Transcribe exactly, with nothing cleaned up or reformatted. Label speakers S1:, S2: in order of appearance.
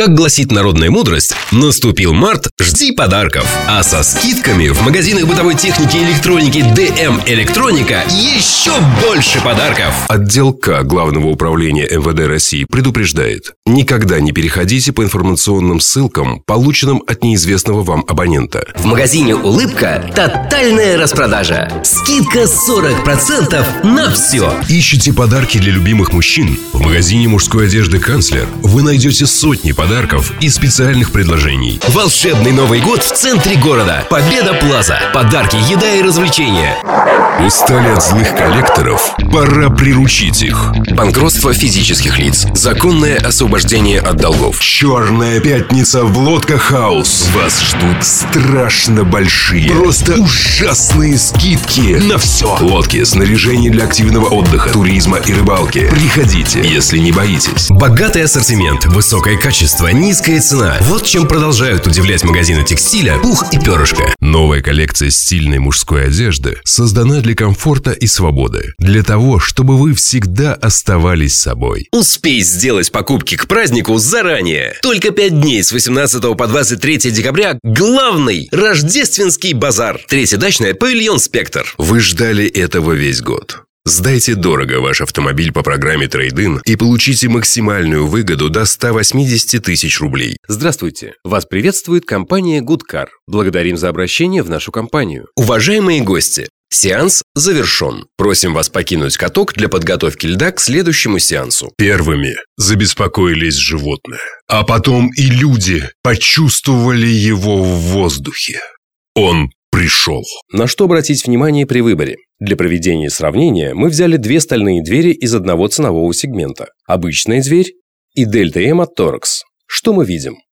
S1: Как гласит народная мудрость, наступил март, жди подарков. А со скидками в магазинах бытовой техники и электроники ди эм Электроника еще больше подарков.
S2: Отдел К Главного управления эм вэ дэ России предупреждает: никогда не переходите по информационным ссылкам, полученным от неизвестного вам абонента.
S1: В магазине «Улыбка» тотальная распродажа. Скидка сорок процентов на все.
S2: Ищите подарки для любимых мужчин? В магазине мужской одежды «Канцлер» вы найдете сотни подарков и специальных предложений.
S1: Волшебный Новый год в центре города. Победа Плаза. Подарки, еда и развлечения.
S2: Устали от злых коллекторов? Пора приручить их.
S1: Банкротство физических лиц. Законное освобождение от долгов.
S2: Черная пятница в Лодка Хаус. Вас ждут страшно большие, просто ужасные скидки на все. Лодки, снаряжение для активного отдыха, туризма и рыбалки. Приходите, если не боитесь.
S1: Богатый ассортимент, высокое качество, низкая цена. Вот чем продолжают удивлять магазины текстиля «Пух и перышко».
S2: Новая коллекция стильной мужской одежды создана для комфорта и свободы. Для того, чтобы вы всегда оставались собой.
S1: Успей сделать покупки к празднику заранее. Только пять дней с восемнадцатого по двадцать третье декабря главный рождественский базар. Третья дачная, павильон «Спектр».
S2: Вы ждали этого весь год. Сдайте дорого ваш автомобиль по программе «Трейд-ин» и получите максимальную выгоду до ста восьмидесяти тысяч рублей.
S3: Здравствуйте! Вас приветствует компания Goodcar. Благодарим за обращение в нашу компанию.
S1: Уважаемые гости, сеанс завершен. Просим вас покинуть каток для подготовки льда к следующему сеансу.
S2: Первыми забеспокоились животные, а потом и люди почувствовали его в воздухе. Он пришел.
S3: На что обратить внимание при выборе? Для проведения сравнения мы взяли две стальные двери из одного ценового сегмента. Обычная дверь и Дельта М от Торекс. Что мы видим?